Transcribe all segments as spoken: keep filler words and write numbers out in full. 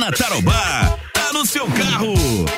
na Tarobá, tá no seu carro.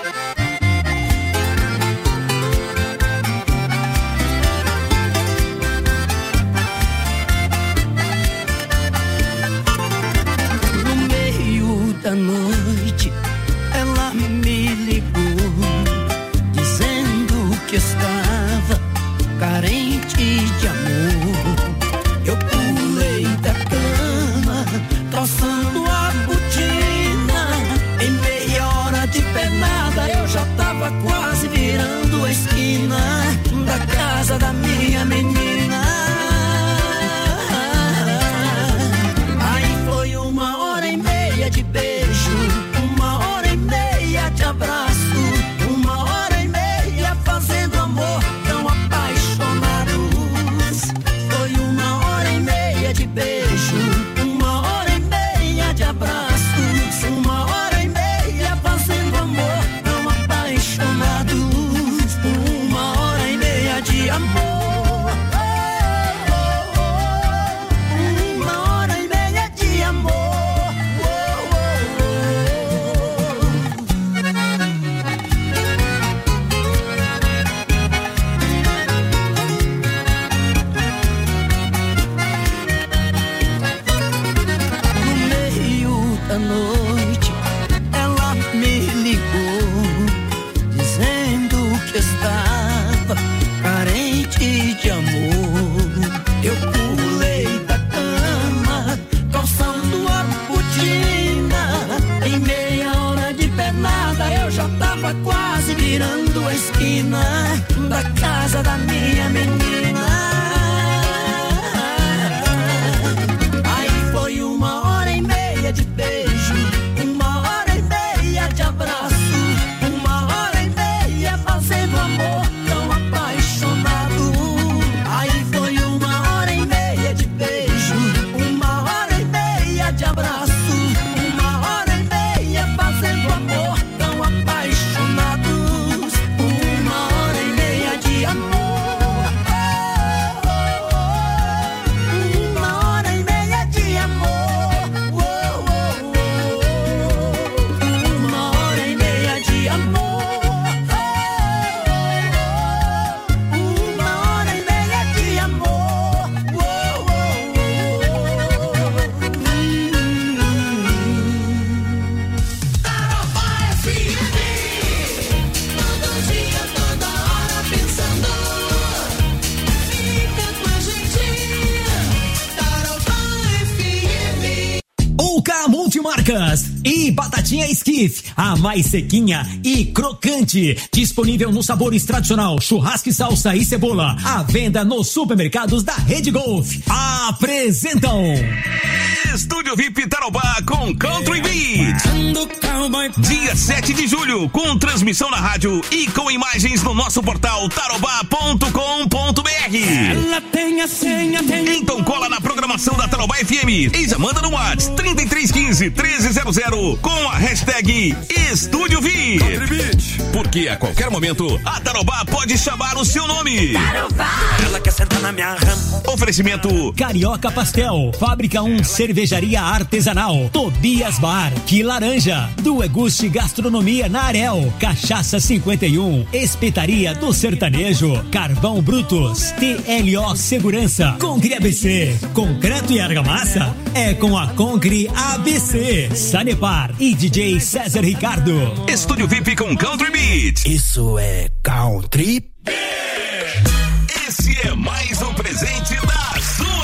No meio da noite, ela me ligou, dizendo que estava carente de amor. Eu pulei da cama, troçando a botina. Em meia hora de pernada, eu já tava quase virando a esquina da casa da minha menina. Aí foi uma hora e meia de beijo, uma hora e meia de abraço, uma hora e meia fazendo amor tão apaixonados. Foi uma hora e meia de beijo, uma hora e meia de abraços, uma hora e meia fazendo amor tão apaixonados. Uma hora e meia de amor. Uma hora e meia de amor. No meio da noite, ela me ligou, dizendo que estava carente de amor. Eu pulei da cama, calçando a botina. Em meia hora de pernada, eu já tava quase virando a esquina da casa da minha menina. Aí foi uma hora e meia de beijo, uma hora e meia de abraço, uma hora e meia fazendo amor tão apaixonado. Aí foi uma hora e meia de beijo, uma hora e meia de abraço, uma hora e meia fazendo amor tão apaixonados. Uma hora e meia de amor. Uma hora e meia de amor. Uma hora e meia de amor. Uma hora e meia de amor. Tarobá F M, todo dia, toda hora pensando. Fica com a gente, Tarobá F M. Uca Multimarcas e batatinha Skiff, a mais sequinha e crocante, disponível nos sabores tradicional, churrasco e salsa e cebola, à venda nos supermercados da Rede Golf. Apresentam Estúdio V I P Tarobá com Country Beat. Dia sete de julho, com transmissão na rádio e com imagens no nosso portal tarobá ponto com ponto b r. Ela tem a senha, tem. Então cola na programação da Tarobá F M e já manda no WhatsApp trinta e três quinze, treze zero zero com a hashtag Estúdio V I P. Porque a qualquer momento a Tarobá pode chamar o seu nome. Tarobá. Ela quer sentar na minha rama. Oferecimento Carioca Pastel, Fábrica um Cervejaria Artesanal, Tobias Bar, Que Laranja, do Eguste Gastronomia na Arel, Cachaça cinquenta e um, Espetaria do Sertanejo, Carvão Brutus, T L O Segurança, Concre A B C, Concreto e Argamassa, é com a Concre A B C, Sanepar e D J César Ricardo. Estúdio V I P com Country Beat. Isso é Country. Esse é mais um presente da sua.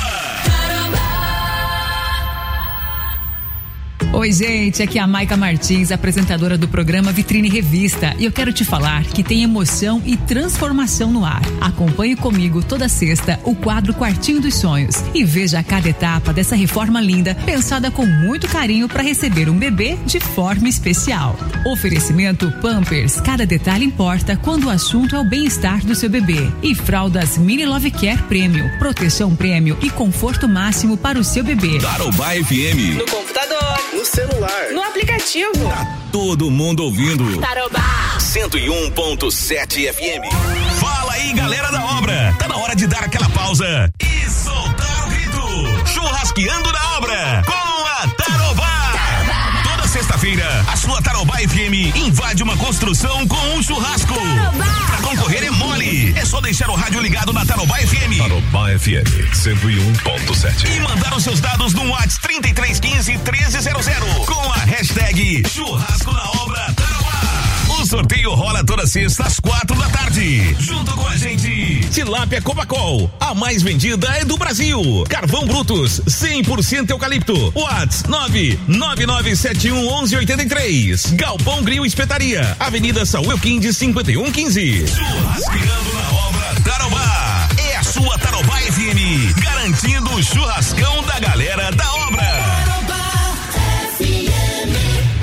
Oi, gente, aqui é a Maica Martins, apresentadora do programa Vitrine Revista, e eu quero te falar que tem emoção e transformação no ar. Acompanhe comigo toda sexta o quadro Quartinho dos Sonhos e veja cada etapa dessa reforma linda, pensada com muito carinho para receber um bebê de forma especial. Oferecimento Pampers, cada detalhe importa quando o assunto é o bem-estar do seu bebê. E fraldas Mini Love Care Premium, proteção premium e conforto máximo para o seu bebê. Tarobá F M. No computador, no celular, no aplicativo. Tá todo mundo ouvindo. Tarobá cento e um ponto sete F M. Fala aí, galera da obra. Tá na hora de dar aquela pausa e soltar o grito. Churrasqueando na obra com a Tarobá. Tarobá. Toda sexta-feira, A sua Tarobá F M invade uma construção com um churrasco. Tarobá. Pra concorrer é mole. É só deixar o rádio ligado na Tarobá F M. Tarobá F M cento e um ponto sete. E mandar os seus dados no WhatsApp trinta e três quinze, treze zero zero com a hashtag Churrasco na Obra Tarobá. O sorteio rola toda sexta às quatro da tarde. Junto com a gente, Tilápia Copacol, a mais vendida é do Brasil. Carvão Brutus, cem por cento eucalipto. WhatsApp nove nove nove sete um um um oito três. Galpão Grill Espetaria, Avenida Saúl Quindes cinquenta e um quinze. Churrasqueando na Obra Tarobá. É a sua Tarobá F M, garantindo o churrascão da galera da obra. Tarobá F M.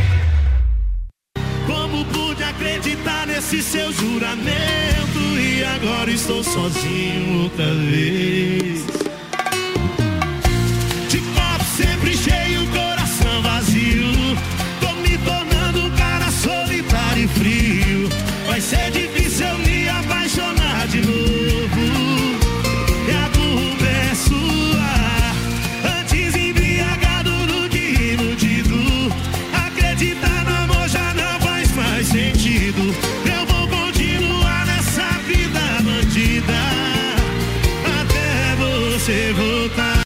Como pude acreditar nesse seu juramento e agora estou sozinho outra vez. De copo sempre cheio, coração vazio. Tô me tornando um cara solitário e frio. Vai ser difícil eu me apaixonar de novo. E a culpa é sua. Antes embriagado do que iludido. Acreditar no amor já não faz mais sentido. Eu vou continuar nessa vida bandida até você voltar.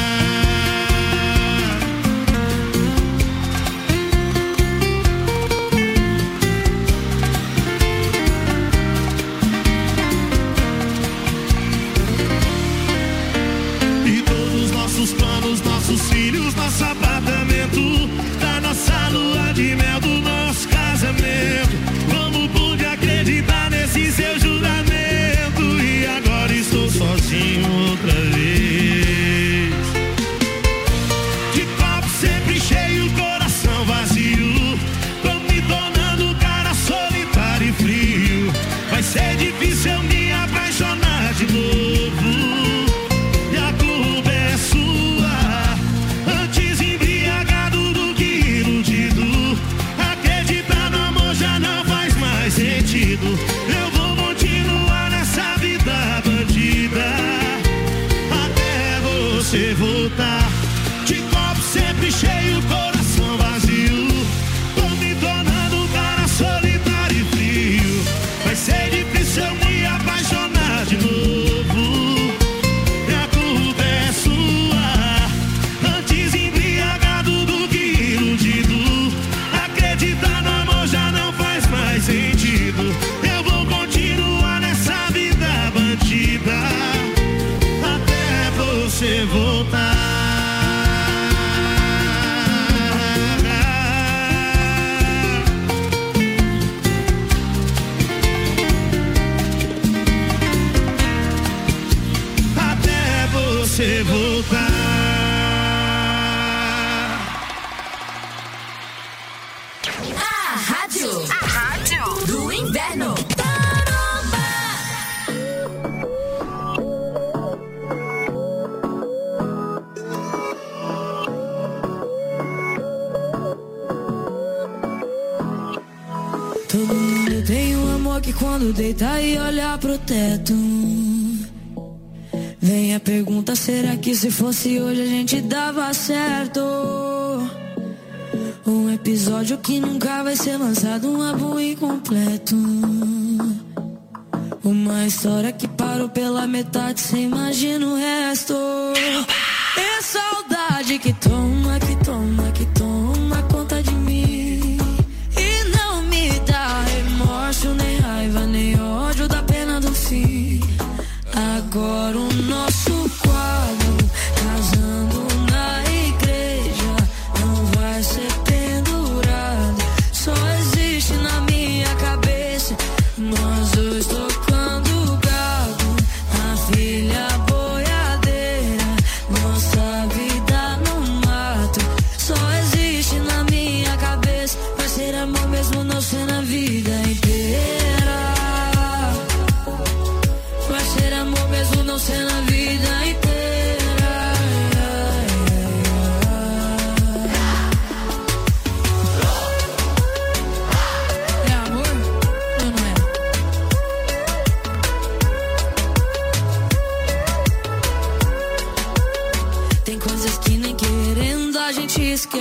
E todos os nossos planos, nossos filhos, nosso apartamento, da nossa lua de mel, do nosso casamento. Como pude acreditar nesse seu juramento e agora estou sozinho outra vez. De copo sempre cheio, coração vazio. Tô me tornando um cara solitário e frio. Vai ser difícil eu me apaixonar de novo. E a culpa é sua. Antes embriagado do que iludido. Acreditar no amor já não faz mais sentido. Eu vou continuar nessa vida bandida até você voltar. De copo sempre cheio, coração vazio. Tô me tornando um cara solitário e frio. Vai ser difícil eu me apaixonar de novo. E a culpa é sua. Antes embriagado do que iludido. Acreditar no amor já não faz mais sentido. Eu vou continuar nessa vida bandida até você voltar. Até você voltar. A rádio. A rádio do inverno. Todo mundo tem um amor que quando deita e olha pro teto. Vem a pergunta, será que se fosse hoje a gente dava certo? Um episódio que nunca vai ser lançado, um álbum incompleto. Uma história que parou pela metade, cê imagina o resto. É saudade que toma, que toma, que toma conta de mim. E não me dá remorso, nem raiva, nem ódio da pena do fim. Agora o nosso quadro, casando na igreja, não vai ser pendurado. Só existe na minha cabeça, nós dois tocando gado, a filha boiadeira, nossa vida no mato.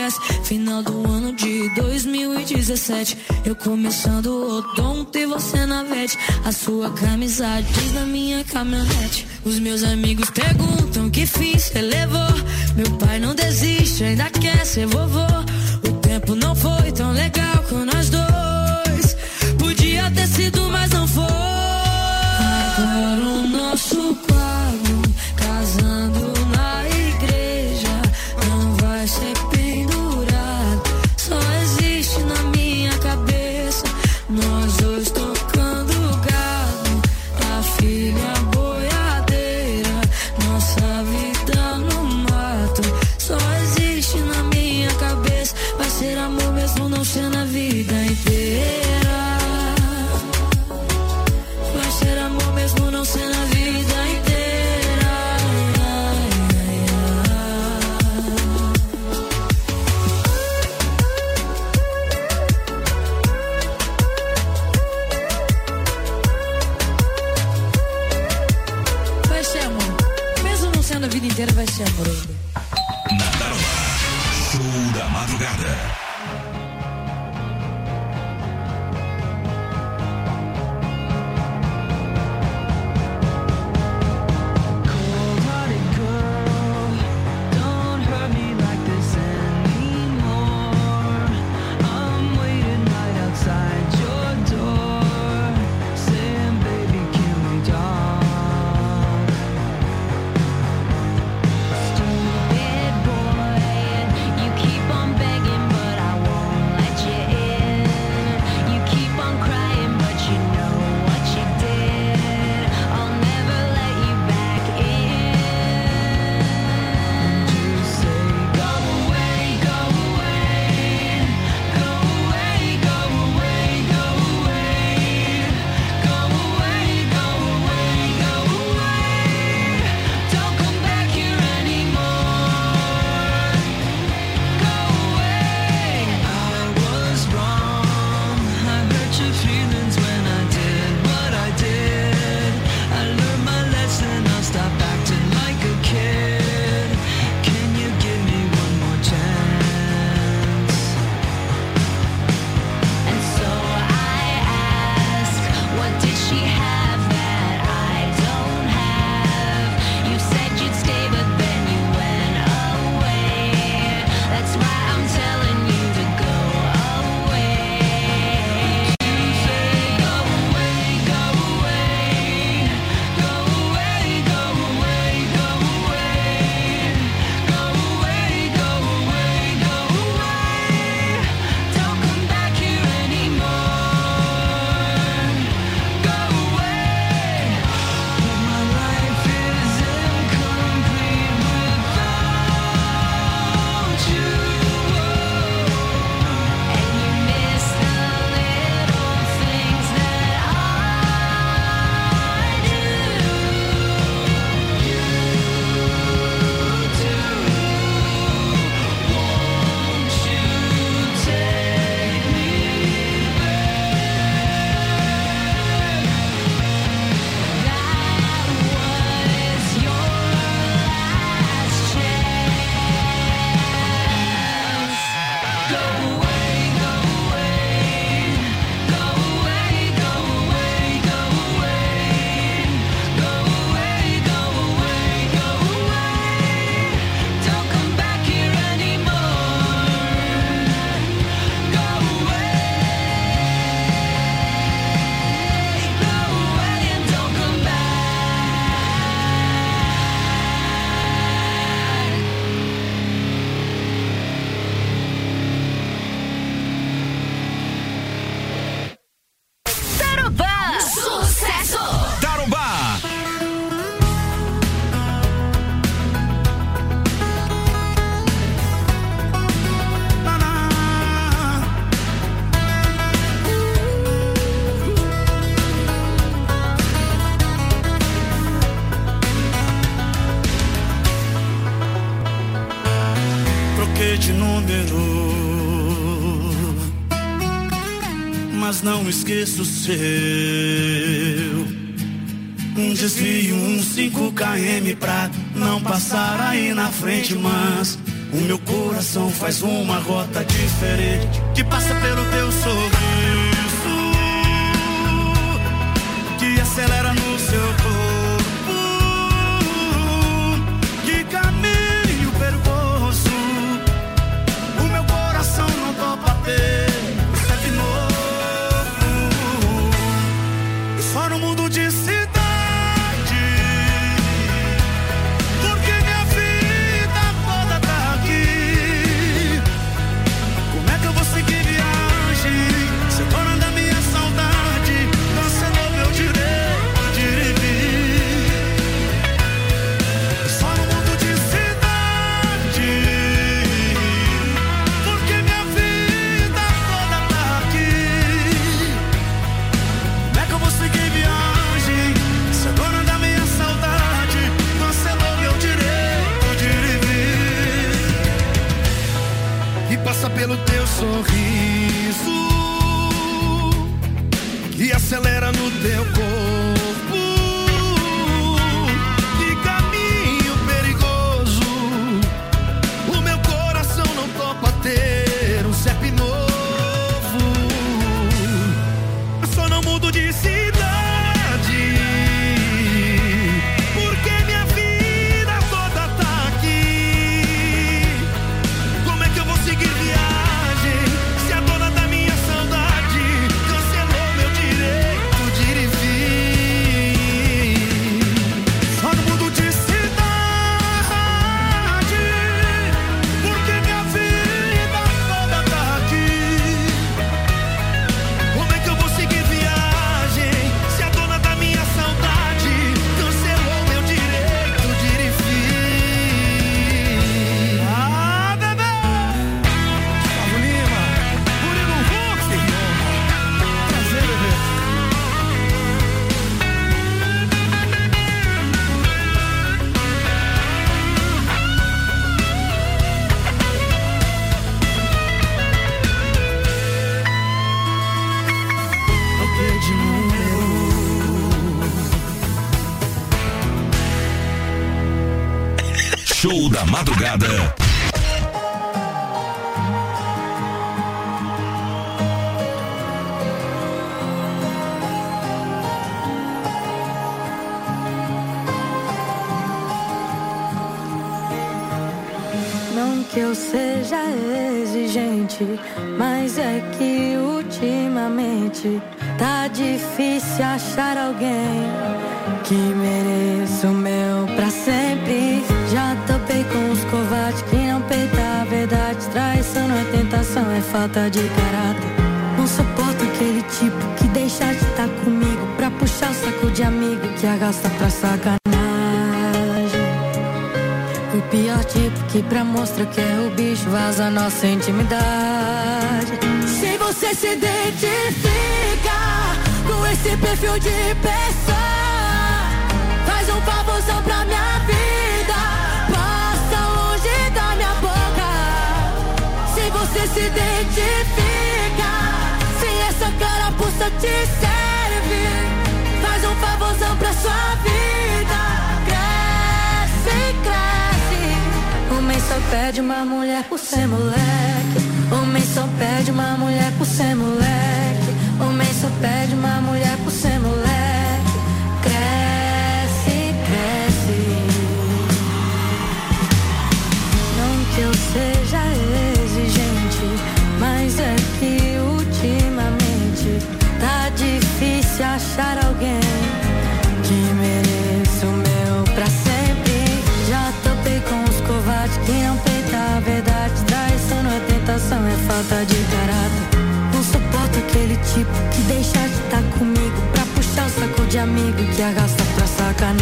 conhece. Final do ano de dois mil e dezessete, eu começando o odonto e você na vete. A sua camisa diz na minha caminhonete. Os meus amigos perguntam que fiz, cê levou. Meu pai não desiste, ainda quer ser vovô. O tempo não foi tão legal com nós dois. Podia ter sido, mas não foi. Agora o nosso quadro, casando na igreja, não vai ser pendurado, só existe na minha cabeça. Nós dois tocando gado, a filha boiadeira, nossa vida no mato, só existe na minha cabeça. Vai ser amor mesmo não ser na vida inteira. Vai ser amor mesmo não ser na vida inteira. Vai ser amor. Mesmo não sendo a vida inteira, vai ser amor ainda. Na Tarobá, show da madrugada. de número, mas não esqueço o seu. Um desvio, um cinco quilômetros pra não passar aí na frente, mas O meu coração faz uma rota diferente que passa pelo teu sorriso, que acelera no seu corpo. Que caminho perigoso, o meu coração não topa ter. Isso é de novo. E só no mundo de cidade, porque minha vida toda tá aqui. Como é que eu vou seguir viagem? Você dona da minha saudade, cancelou meu direito de ir e vir. E só no mundo de cidade, porque minha vida toda tá aqui. Como é que eu vou seguir viagem? Você dona da minha saudade, cancelou meu direito de ir e vir. E passa pelo teu sorriso, que acelera no teu corpo. Que caminho perigoso, o meu coração não topa ter um C E P novo. Eu só não mudo de cidade, porque minha vida toda tá aqui. Como é que eu vou seguir viagem se a dona da minha saudade cancelou meu direito de ir e vir? Só no mundo de cidade, porque minha vida toda tá aqui. Como é que eu vou seguir viagem se a dona da minha saudade cancelou meu direito de ir e vir? Ah, bebê! Gustavo Lima, Murilo Huck. Prazer, bebê. Ok de número. Show da madrugada. Não que eu seja exigente, mas é que ultimamente tá difícil achar alguém que mereça o meu pra sempre. Já topei com os covardes que não peitam a verdade. Traição não é tentação, é falta de caráter. Não suporto aquele tipo que deixa de estar comigo pra puxar o saco de amigo que arrasta pra sacanagem. O pior tipo que pra mostrar que é o bicho vaza nossa intimidade. Se você se identifica com esse perfil de pessoa, faz um favorzão pra minha vida, passa longe da minha boca. Se você se identifica, se essa carapuça te serve, faz um favorzão pra sua vida. Cresce, cresce. Homem só pede uma mulher por ser moleque. Homem só pede uma mulher por ser moleque. Homem só pede uma mulher por ser moleque. Cresce, cresce. Não que eu seja exigente, mas é que ultimamente tá difícil achar alguém que mereça o meu pra sempre. Já topei com os covardes que não peitam a verdade. Traição não é tentação, é falta de caráter. Não suporto aquele tipo que deixa de estar comigo pra puxar o saco de amigo que arrasta pra sacanagem.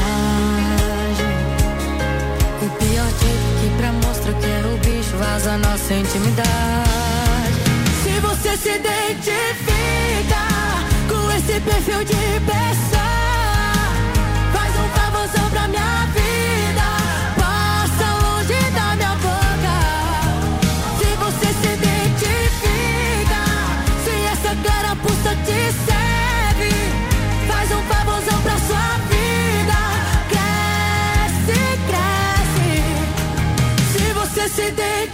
O pior tipo que pra mostrar que é o bicho vaza nossa intimidade. Se você se identifica com esse perfil de pessoa, faz um favorzão pra minha vida, passa longe da minha boca. Se você se identifica, se essa carapuça te serve, faz um favorzão pra sua vida. Cresce, cresce. Se você se identifica,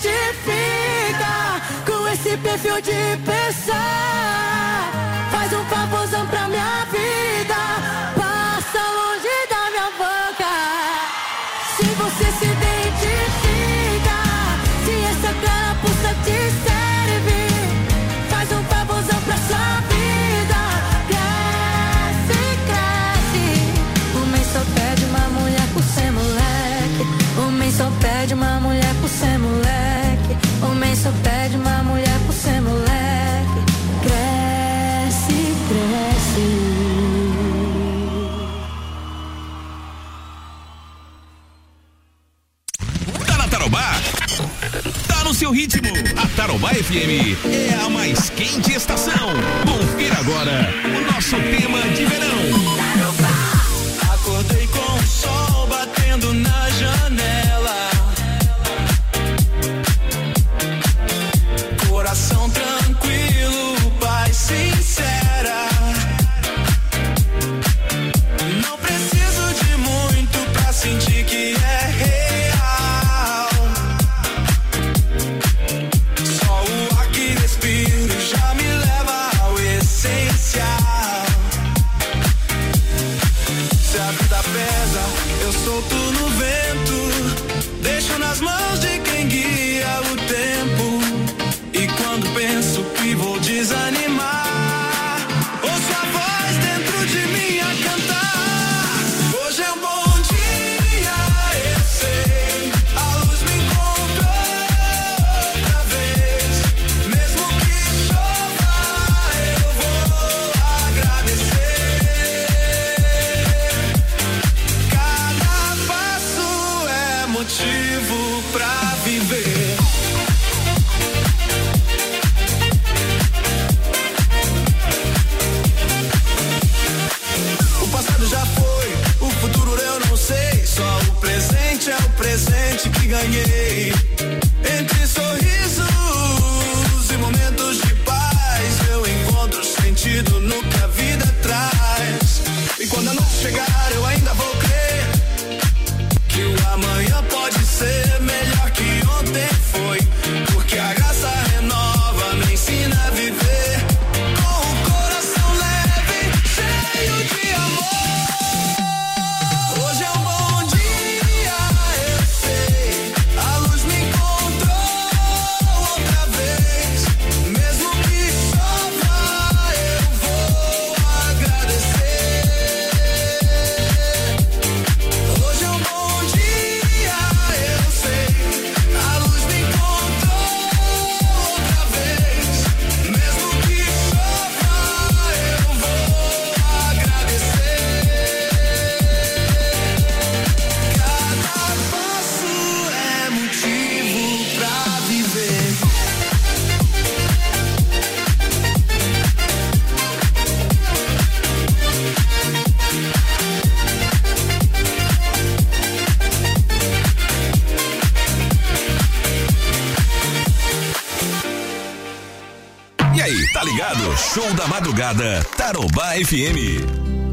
esse perfil de pensar. Faz um favorzão pra minha vida, passa longe da minha boca. Se você se identifica, se essa carapuça te serve, faz um favorzão pra sua vida. Cresce, cresce. Homem só pede uma mulher por ser moleque. Homem só pede uma mulher por ser moleque. Homem só pede uma mulher por ser moleque. Cresce, cresce. Tá na Tarobá? Tá no seu ritmo. A Tarobá F M é a mais quente estação. Confira agora o nosso tema de verão. Acordei com o sol batendo na janela. Coração tranquilo, paz sincera. Não preciso de muito pra sentir que é real. Só o ar que respiro já me leva ao essencial. Se a vida pesa, eu solto no vento. Deixo nas mãos de quem guia o tempo. E quando penso que vou desanimar, ouço a voz dentro de mim a cantar. Hoje é um bom dia, eu sei. A luz me encontrou outra vez. Mesmo que chova, eu vou agradecer. Cada passo é motivo pra viver. O passado já foi, o futuro eu não sei. Só o presente é o presente que ganhei. Entre sorrisos e momentos de paz, eu encontro sentido no que a vida traz. E quando a noite chegar, eu ainda vou crer que o amanhã pode ser melhor que ontem foi. Porque a graça renova, me ensina a viver com o coração leve, cheio de amor. Hoje é um bom dia, eu sei. A luz me encontrou outra vez. Mesmo que chova, eu vou agradecer. Hoje é um bom dia, eu sei. A luz me encontrou outra vez. Mesmo que chova, eu vou agradecer. Cada passo é motivo pra viver. E aí, tá ligado? Show da madrugada, Tarobá F M.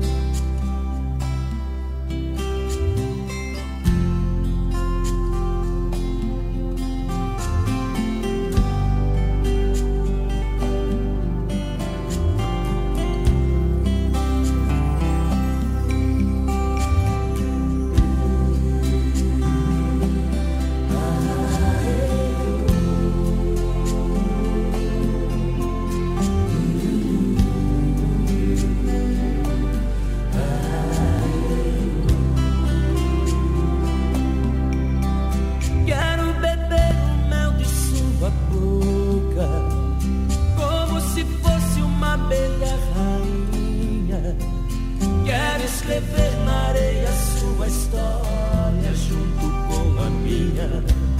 Quero beber o mel de sua boca, como se fosse uma abelha rainha. Quero escrever na areia sua história junto com a minha.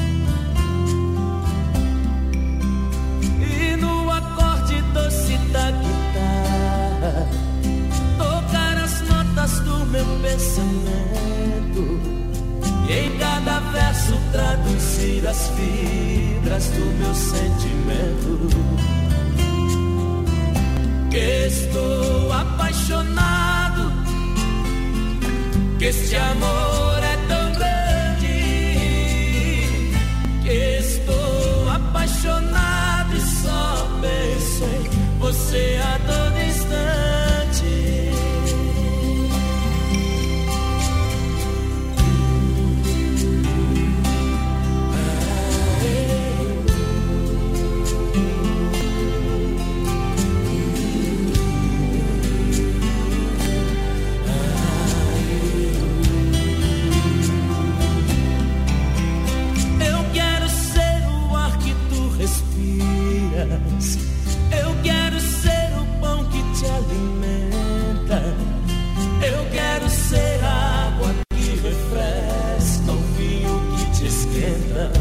E no acorde doce da guitarra, tocar as notas do meu pensamento. E em cada verso traduzir as fibras do meu sentimento. Que estou apaixonado, que este amor é tão grande. Que estou apaixonado e só você a todo instante. Eu quero ser o ar que tu respiras. Eu quero ser o pão que te alimenta. Eu quero ser a água que refresca, o vinho que te esquenta.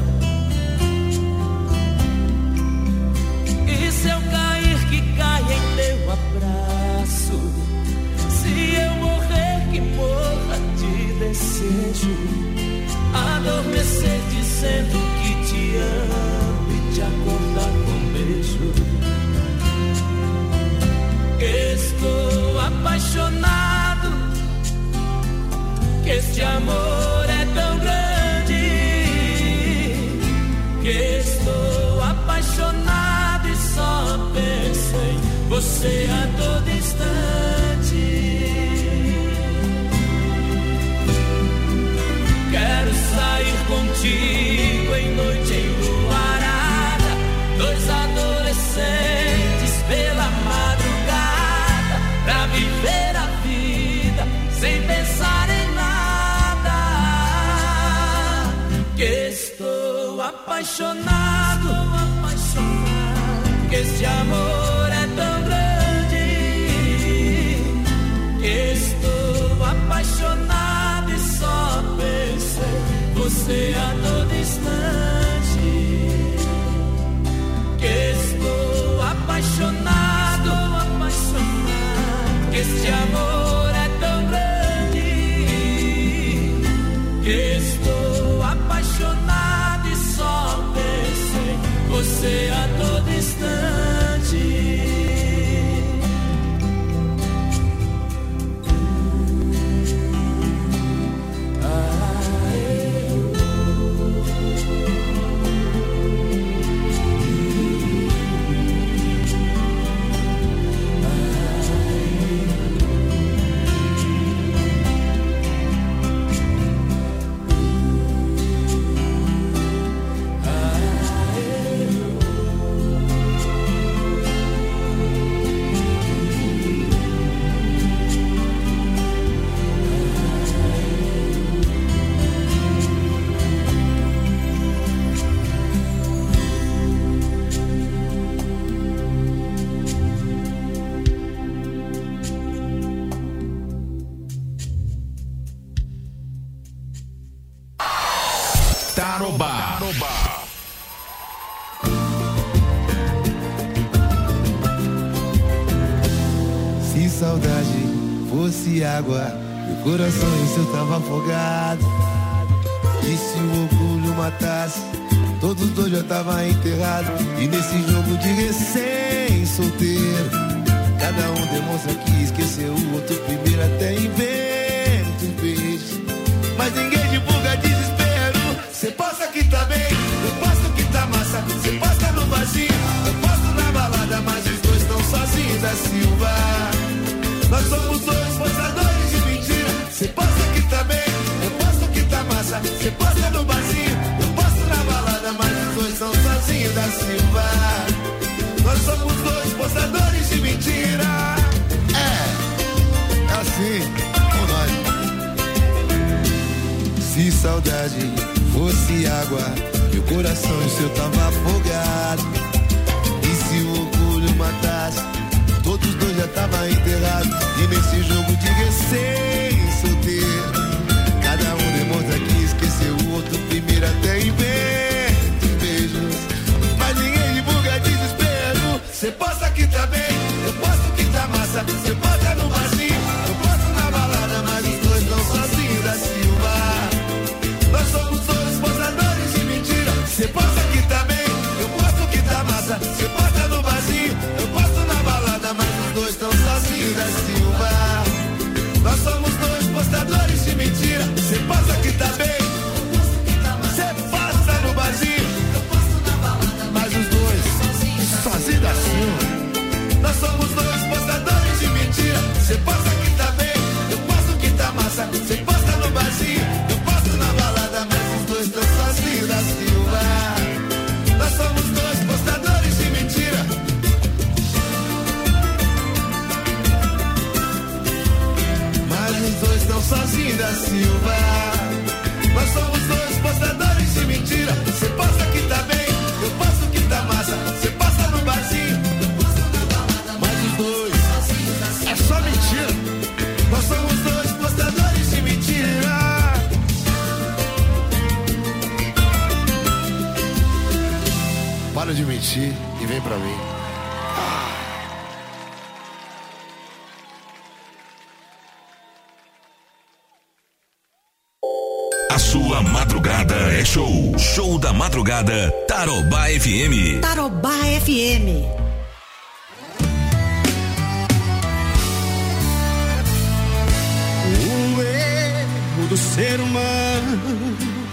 E se eu cair, que caia em teu abraço. Se eu morrer, que morra de desejo. Adormecer dizendo que te amo e te acordar com um beijo. Estou apaixonado, que este amor é tão grande. Que estou apaixonado e só penso em você a todo instante. Quero sair contigo em noite enluarada, dois adolescentes pela madrugada, pra viver a vida sem pensar em nada. Que estou apaixonado, apaixonado, que este amor é tão grande. Que estou apaixonado e só penso em você a todo instante. Que estou apaixonado, apaixonado, que este amor é tão grande. Que estou apaixonado e só penso em você a todo instante. Tarobá. Se saudade fosse água, meu coração em seu tava afogado. E se o orgulho matasse, todos dois já tava enterrado. E nesse jogo de recém-solteiro, cada um demonstra que esqueceu o outro primeiro, até inventa um beijo. Mas ninguém divulga desespero. Cê posta que tá bem, eu posto que tá massa. Cê posta no vazio, eu posto na balada. Mas os dois tão sozinhos da Silva. Nós somos dois postadores de mentira. Cê posta que tá bem, eu posto que tá massa. Cê posta no vazio, eu posto na balada. Mas os dois tão sozinhos da Silva. Nós somos dois postadores de mentira. É, é assim, com nós. Se saudade fosse água, meu coração e o seu tava afogado. E se o orgulho matasse, todos dois já tava enterrado. E nesse jogo de recém-solteiro, cada um demonstra que esqueceu o outro primeiro, até inventa beijos. Mas ninguém divulga desespero. Cê posta que tá bem, eu posto que tá massa. Cê posta no vazio, eu posto na balada. Mas os dois não sozinhos da Silva. Nós somos dois postadores de mentira. Cê posta que tá bem, eu posto que tá massa. Cê posta no vazio, eu posto na balada. Mas os dois tão sozinhos da Silva. Nós somos dois postadores de mentira. Cê posta que tá bem, cê posta no vazio, mas os dois sozinhos da Silva. ti e vem pra mim. A sua madrugada é show. Show da madrugada, Tarobá F M. Tarobá F M. O erro do ser humano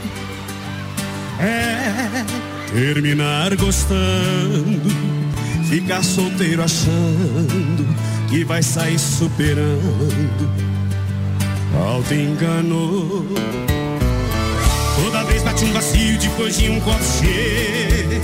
é terminar gostando, ficar solteiro achando que vai sair superando. Auto-engano. Toda vez bate um vazio depois de um copo cheio.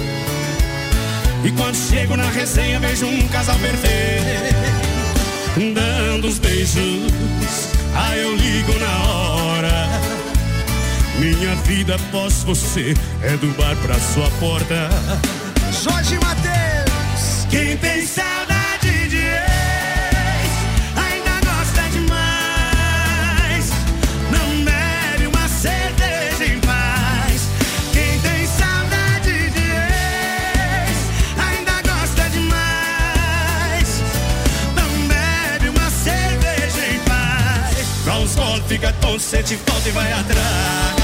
E quando chego na resenha vejo um casal perfeito, dando os beijos, aí eu ligo na hora. Minha vida após você é do bar pra sua porta. Jorge Mateus. Quem tem saudade de ex ainda gosta demais. Não bebe uma cerveja em paz. Quem tem saudade de ex ainda gosta demais. Não bebe uma cerveja em paz. Dá uns goles, fica tonto, sente falta e vai atrás.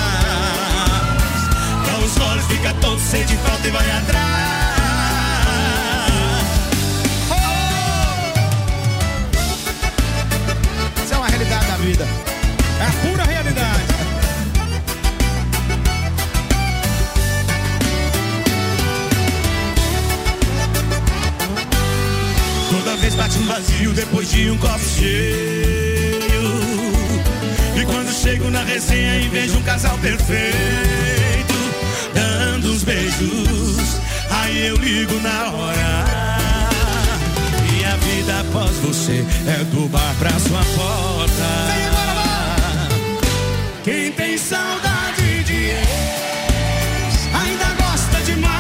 Dá uns goles, fica tonto, sente falta e vai atrás. Isso é uma realidade da vida. É a pura realidade. Toda vez bate um vazio depois de um copo cheio. E quando chego na resenha e vejo um casal perfeito, dando uns beijos, aí eu ligo na hora. E a vida após você é do bar pra sua porta. Quem tem saudade de ex ainda gosta demais.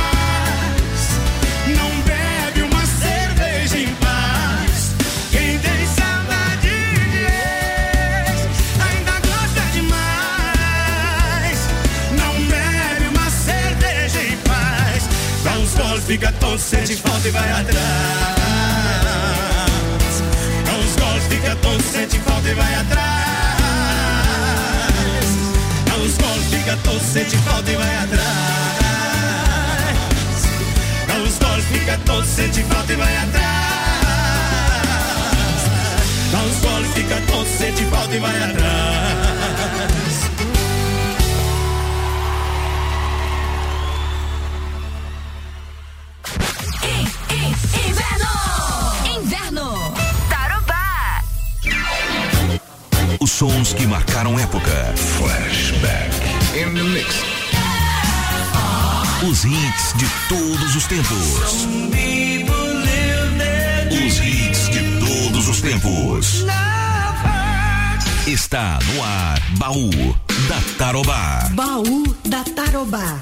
Não bebe uma cerveja em paz. Quem tem saudade de ex ainda gosta demais. Não bebe uma cerveja em paz. Dá uns goles, fica tonto, sente falta e vai atrás. Dá uns goles, fica tonto, sente falta e vai atrás. Dá uns goles, fica tonto, sente falta e vai atrás. Dá uns goles, fica tonto, sente falta e vai atrás. Dá uns goles, fica tonto, sente falta e vai atrás. Inverno! Inverno! Tarobá! Os sons que marcaram época. Flashback. In the mix. Os hits de todos os tempos. Os hits de todos os tempos. Está no ar, Baú da Tarobá. Baú da Tarobá.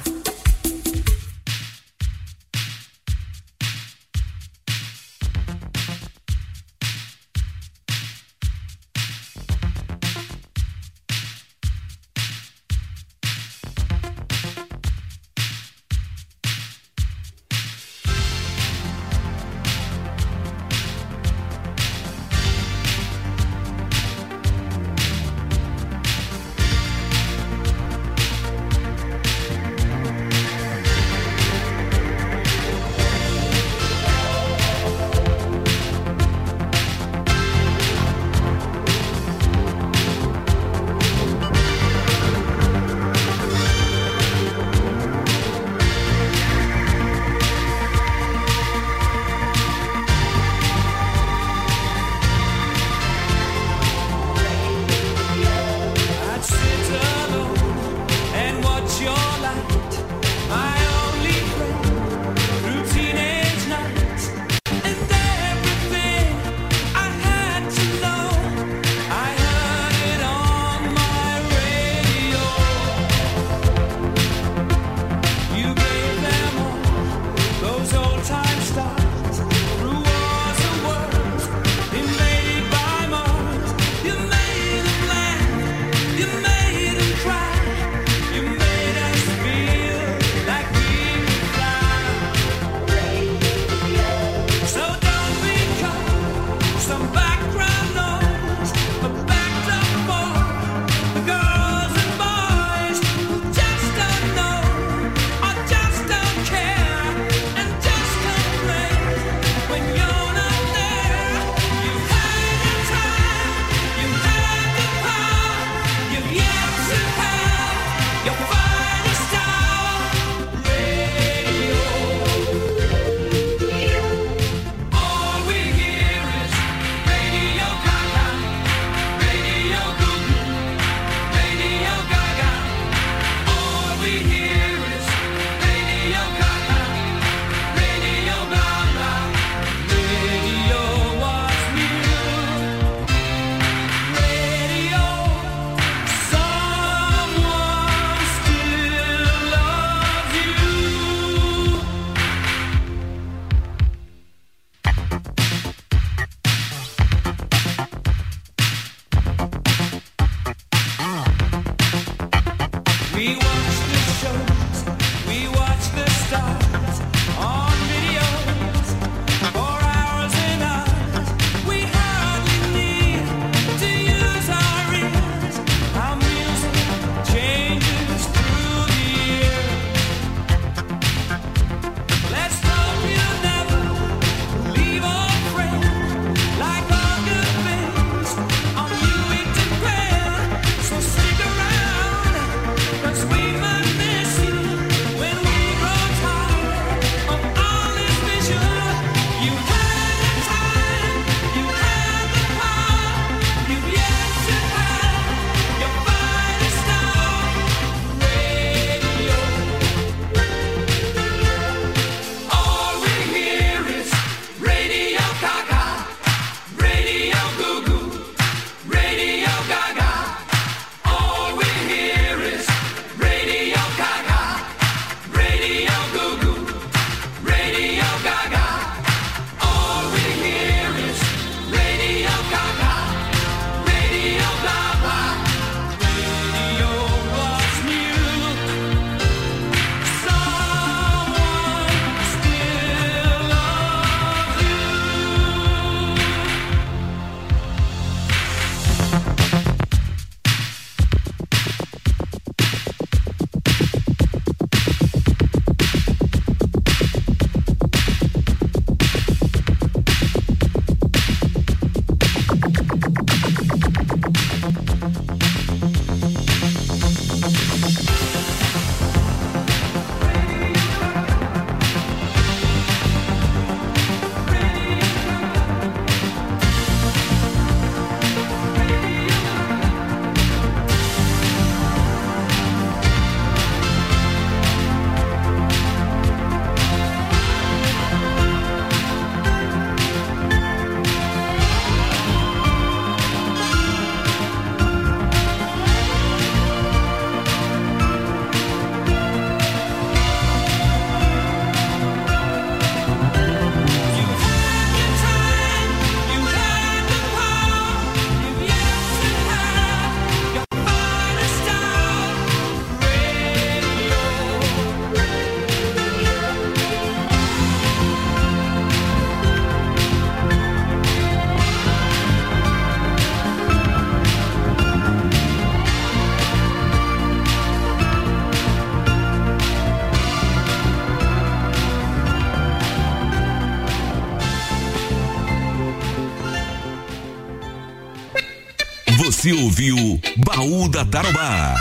Você ouviu Baú da Tarobá.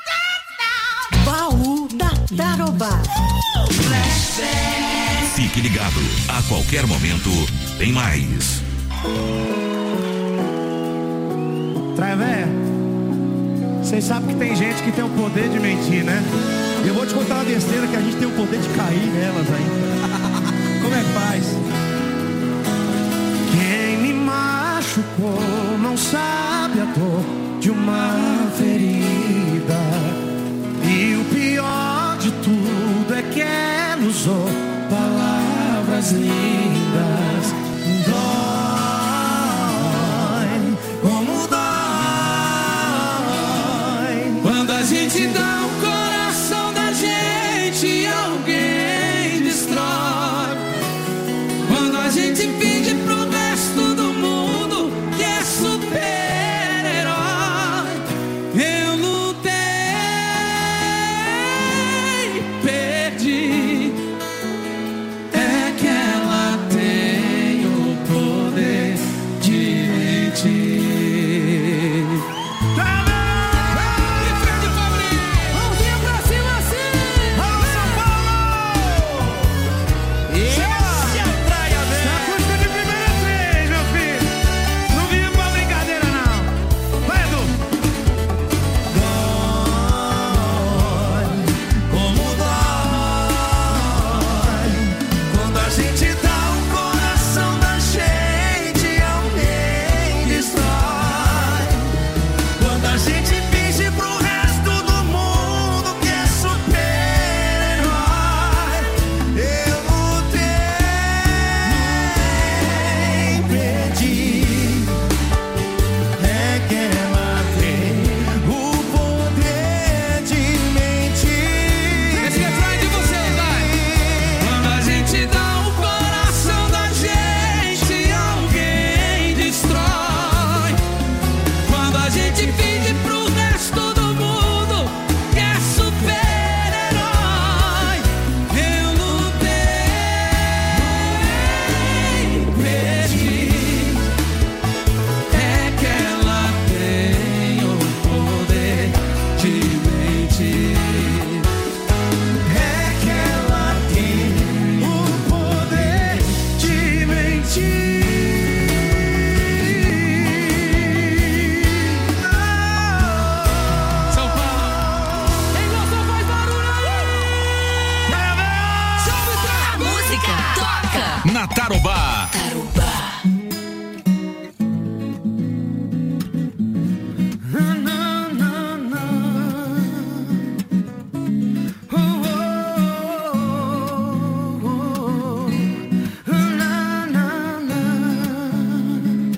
Baú da Tarobá. Fique ligado, a qualquer momento tem mais. Traia, vocês sabem que tem gente que tem o poder de mentir, né? Eu vou te contar uma besteira que a gente tem o poder de cair nelas aí. Como é que faz? Quem me machucou não sabe a dor de uma ferida. E o pior de tudo é que ela usou palavras lindas. Dói, como dói quando a gente dá o coração da gente e alguém destrói. Quando a gente finge pro resto do mundo que é super-herói. Eu lutei, perdi. É que ela tem o poder de mentir. Mãozinha pra cima assim. Vamos, São Paulo! Esse é a praia, velho. Essa acústica de primeira vez, meu filho. Não vive pra brincadeira, não. Vai, Edu. Dói, como dói quando a gente dá o coração da gente e alguém destrói. Quando a gente finge pro resto do mundo que é super-herói. Eu lutei, perdi. É que ela tem o poder de mentir. Esse refrão de vocês, vai. Quando a gente dá o coração da gente e alguém destrói. Quando a gente finge pro resto do mundo que é super-herói. Eu lutei, perdi. É que ela tem o poder de mentir. É que ela tem o poder de mentir. São Paulo. Quem gostou faz barulho aí. Salve pra Música toca. Na Tarobá. Na, na, na. Oh, oh, oh, oh. Na, na, na.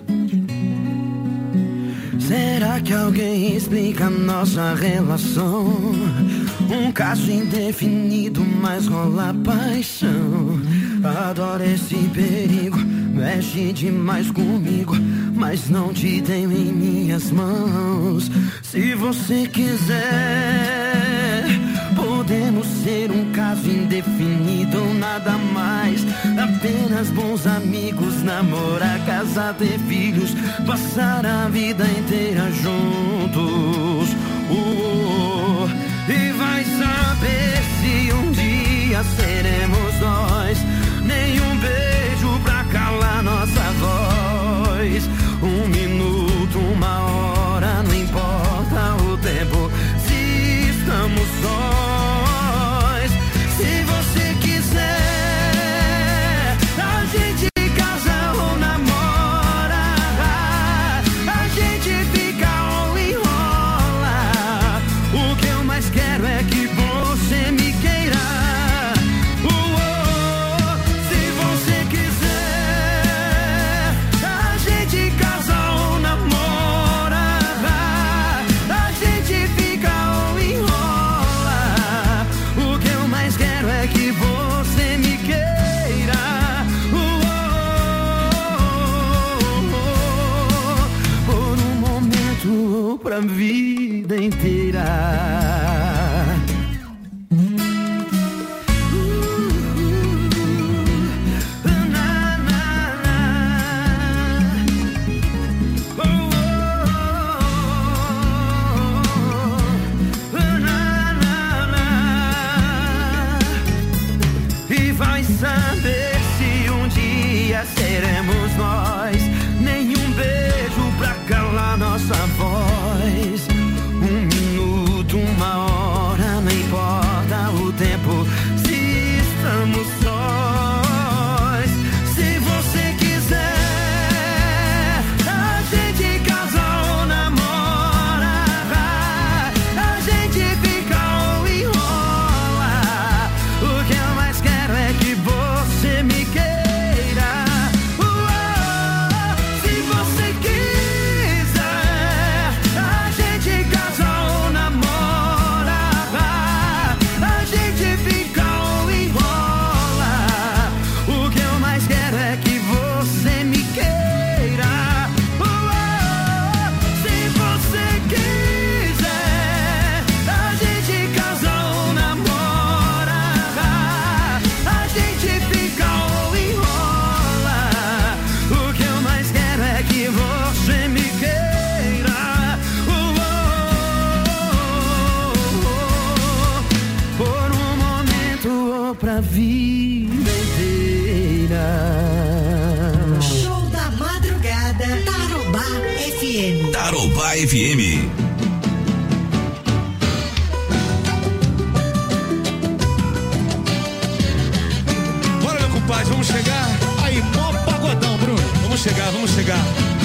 Será que alguém explica nossa relação? Um caso indefinido, mas rola paixão. Adoro esse perigo, mexe demais comigo, mas não te tenho em minhas mãos. Se você quiser, podemos ser um caso indefinido, nada mais. Apenas bons amigos, namorar, casar, ter filhos, passar a vida inteira juntos. Uh, e vai saber se um dia seremos nós. Nenhum beijo pra calar nossa voz. Um minuto, uma hora, não importa o tempo, se estamos sós. Se você quiser, a gente casa ou namora. A gente fica ou enrola. O que eu mais quero é que você me queira. Uh, oh, Tarobá F M. Bora, meu compadre, vamos chegar. Aí, mó pagodão, Bruno. Vamos chegar, vamos chegar.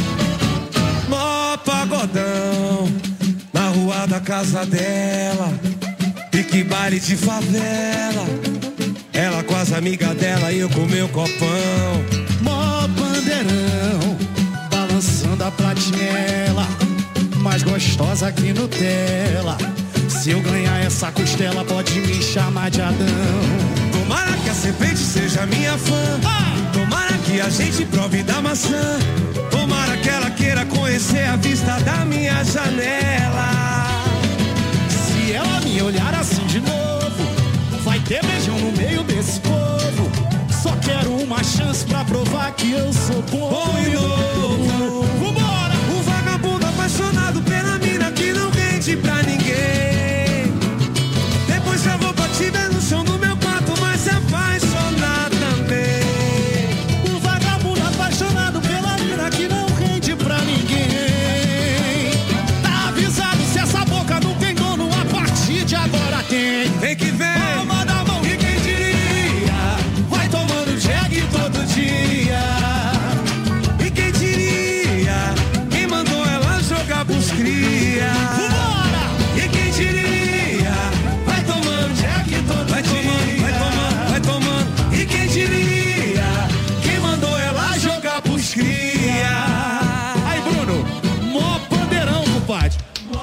Mó pagodão na rua da casa dela. Pique baile de favela. Ela com as amigas dela e eu com meu copão. Mó bandeirão balançando a platinela, mais gostosa que Nutella. Se eu ganhar essa costela, pode me chamar de Adão. Tomara que a serpente seja minha fã. Tomara que a gente prove da maçã. Tomara que ela queira conhecer a vista da minha janela. Se ela me olhar assim de novo, vai ter beijão no meio desse povo. Só quero uma chance pra provar que eu sou bom, bom e novo. Vambora! O vagabundo apaixonado pela mina que não rende pra ninguém. Depois já vou pra te ver no chão do meu quarto, mas se apaixonar também. O vagabundo apaixonado pela mina que não rende pra ninguém. Tá avisado, se essa boca não tem dono, a partir de agora tem. Vem que vem! Palma da mão e quem diria, vai tomando jegue todo dia. E quem diria, quem mandou ela jogar pros cria. E quem diria, vai tomando jegue todo vai dia. Tomando, vai tomando, vai tomando. E quem diria, quem mandou ela jogar pros cria. Aí, Bruno, mó pandeirão, compadre.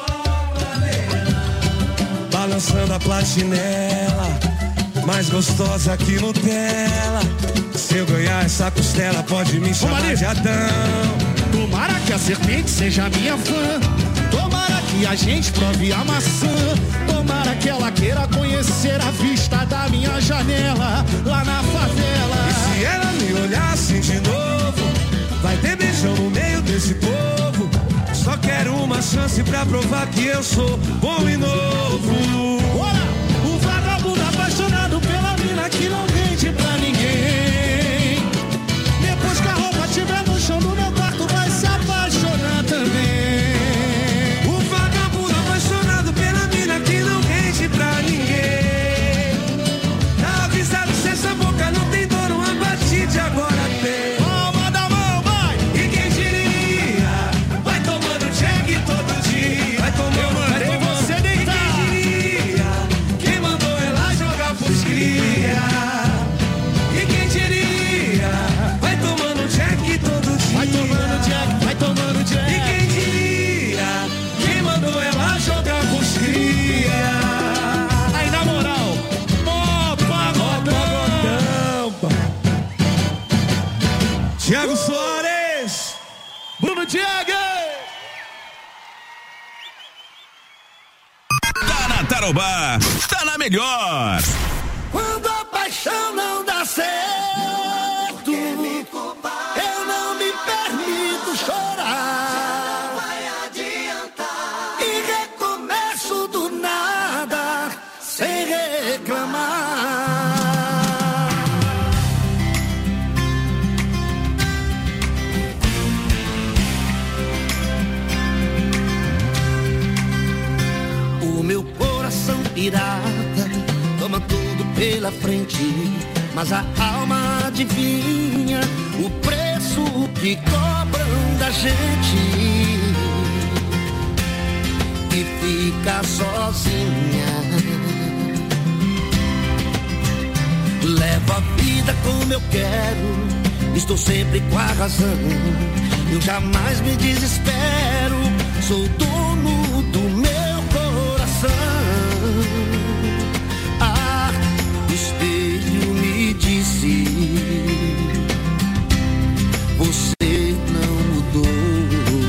Balançando a platinela, mais gostosa que Nutella. Se eu ganhar essa costela, pode me chamar de Adão. Tomara que a serpente seja minha fã. Tomara que a gente prove a maçã. Tomara que ela queira conhecer a vista da minha janela lá na favela. E se ela me olhar assim de novo, vai ter beijão no meio desse povo. Só quero uma chance pra provar que eu sou bom e novo. Bora! O vagabundo apaixonado pela mina que não rende pra ninguém. Depois que a roupa estiver no chão do meu quarto, vai se apaixonar também. O vagabundo apaixonado pela mina que não rende pra ninguém. Tá avisado, se essa boca não tem dono, a partir de agora tem. Palma da mão, vai! E quem diria, vai tomando jegue todo dia. Vai tomando, vai tomando. Você deitar. E quem diria, quem mandou ela jogar pros cria. E quem diria, vai tomando jack todo dia. Vai tomando jack, vai tomando jack. E quem diria, quem mandou ela jogar pros cria. Aí na moral, mó pagodão. Thiago Soares, Bruno Thiago. Tá na Tarobá, tá na melhor. Quando a paixão não dá certo, eu não me permito chorar. Vai adiantar. E recomeço do nada, sem reclamar. O meu coração pirata toma tudo pela frente, mas a alma adivinha o preço que cobram da gente. E fica sozinha. Levo a vida como eu quero, estou sempre com a razão. Eu jamais me desespero, sou dono do meu coração. Ah, o espelho me disse, você não mudou.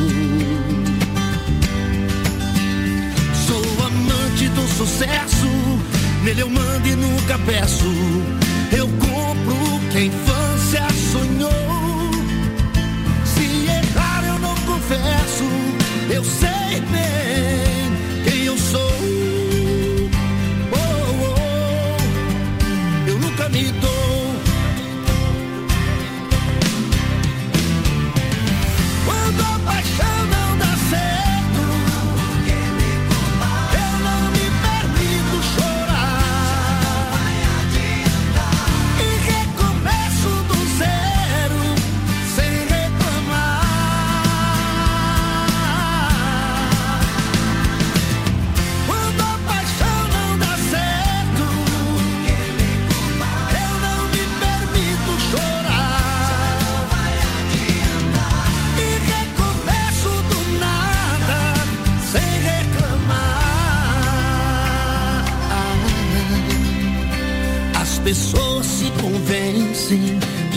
Sou amante do sucesso, nele eu mando e nunca peço. Eu compro o que a infância sonhou. Se errar eu não confesso, eu sei bem quem eu sou. Oh, oh, eu nunca me dou. Quando a paixão não dá certo,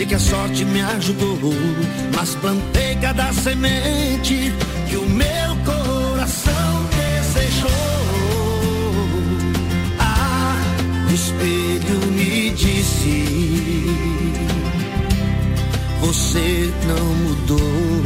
verdade que a sorte me ajudou, mas plantei cada semente que o meu coração desejou. Ah, o espelho me disse: você não mudou.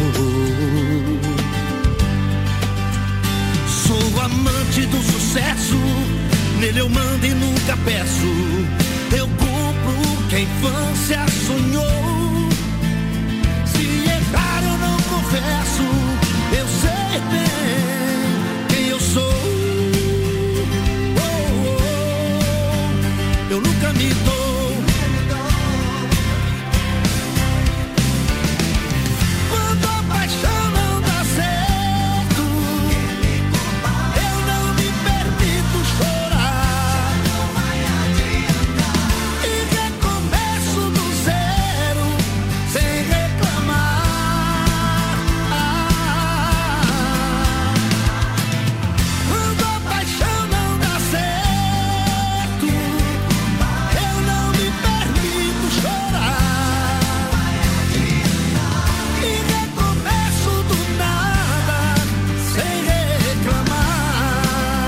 Sou amante do sucesso, nele eu mando e nunca peço. Eu cumpro o que a infância sonhou. Se errar eu não confesso, eu sei bem quem eu sou. Oh, oh, eu nunca me dou. Quando a paixão não dá certo, eu não me permito chorar. E recomeço do zero, sem reclamar. Quando a paixão não dá certo, eu não me permito chorar. E recomeço do nada, sem reclamar.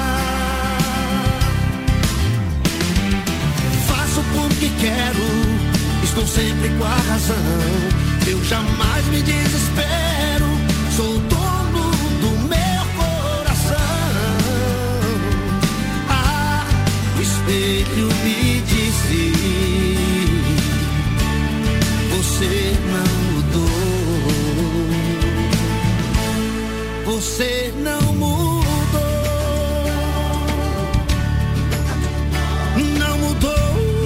Faço porque quero, estou sempre com a razão. Eu jamais me desespero, sou dono do meu coração. Ah, o espelho me disse: você não mudou. Você não mudou. Não mudou.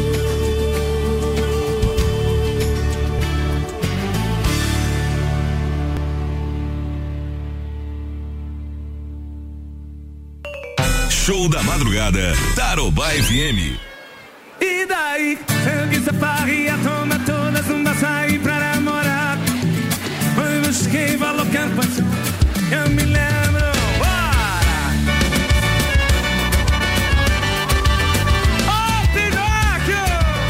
Show da madrugada, Tarobá F M. E daí, eu quis a parria, toma todas uma sair pra namorar. Eu busquei valor que passou, eu me lembro. Bora! Oh, Pinóquio!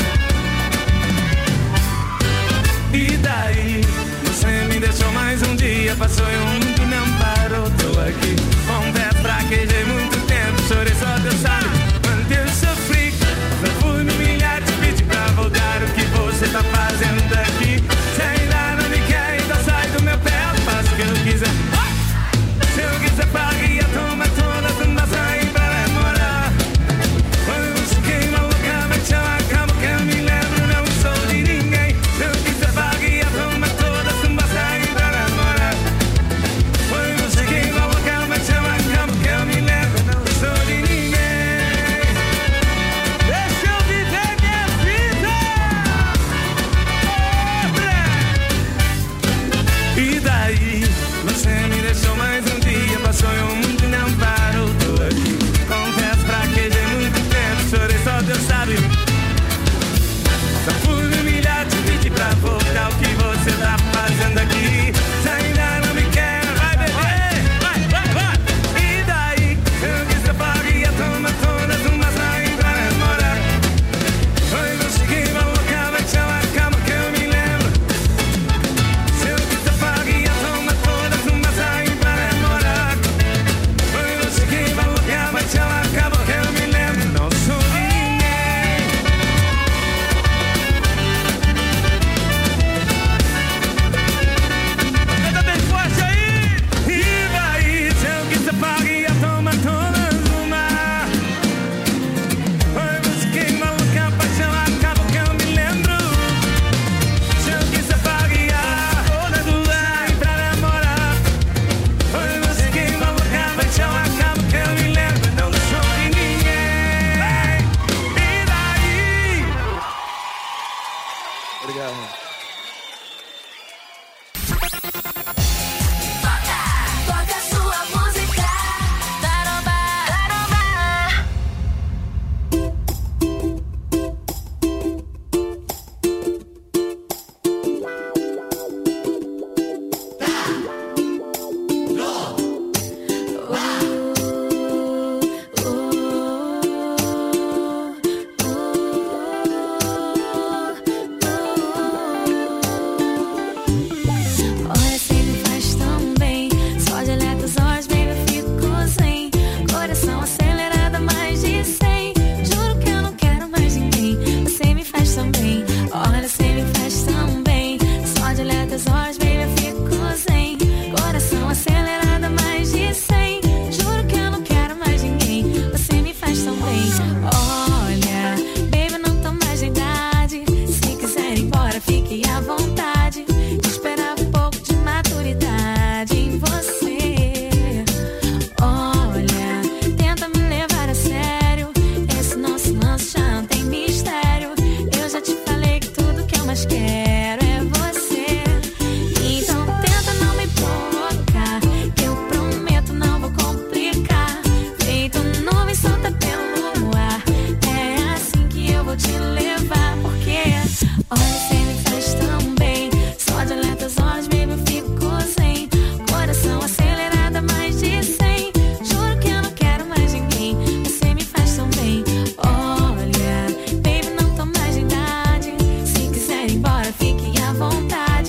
E daí, você me deixou mais um dia, passou e o mundo não parou. Tô aqui, confesso, fraquejei muito tempo, chorei só Deus sabe quanto eu sofri. Não fui me humilhar, te pedir pra voltar. O que você tá fazendo aqui? Se ainda não me quer, então sai do meu pé. Eu faço o que eu quiser. Se eu quiser parria, toma todas, não dá sair pra namorar. Quando eu fiquei maluca, me chama, acabo que eu me lembro, não sou de ninguém. Se eu quiser parria, toma todas, não dá sair pra namorar. minha vontade.